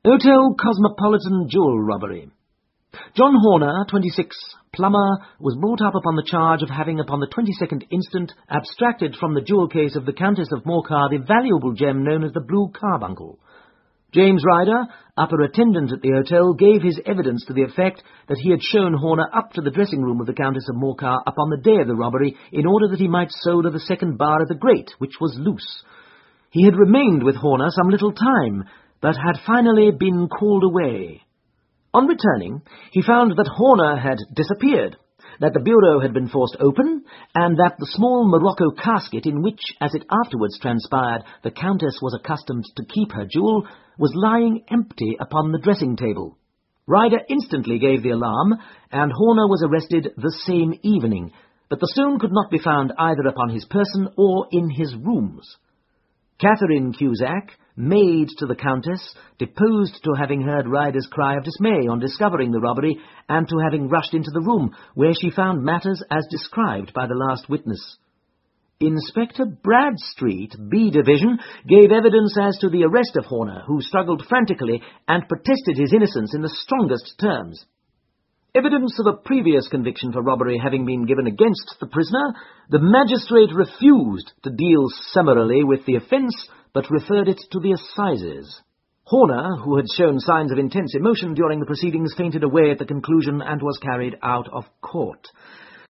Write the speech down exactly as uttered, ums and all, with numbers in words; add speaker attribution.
Speaker 1: Hotel Cosmopolitan jewel robbery. John Horner, twenty-six, plumber, was brought up upon the charge of having upon the twenty-second instant abstracted from the jewel case of the Countess of Morcar the valuable gem known as the Blue Carbuncle. James Ryder, upper attendant at the hotel, gave his evidence to the effect that he had shown Horner up to the dressing room of the Countess of Morcar upon the day of the robbery in order that he might solder the second bar of the grate, which was loose. He had remained with Horner some little time, but had finally been called away. On returning, he found that Horner had disappeared, that the bureau had been forced open, and that the small Morocco casket in which, as it afterwards transpired, the Countess was accustomed to keep her jewel, was lying empty upon the dressing-table. Ryder instantly gave the alarm, and Horner was arrested the same evening, but the stone could not be found either upon his person or in his rooms. Catherine Cusack, maid to the Countess, deposed to having heard Ryder's cry of dismay on discovering the robbery, and to having rushed into the room, where she found matters as described by the last witness. Inspector Bradstreet, B Division, gave evidence as to the arrest of Horner, who struggled frantically and protested his innocence in the strongest terms. Evidence of a previous conviction for robbery having been given against the prisoner, the magistrate refused to deal summarily with the offence, but referred it to the assizes. Horner, who had shown signs of intense emotion during the proceedings, fainted away at the conclusion and was carried out of court.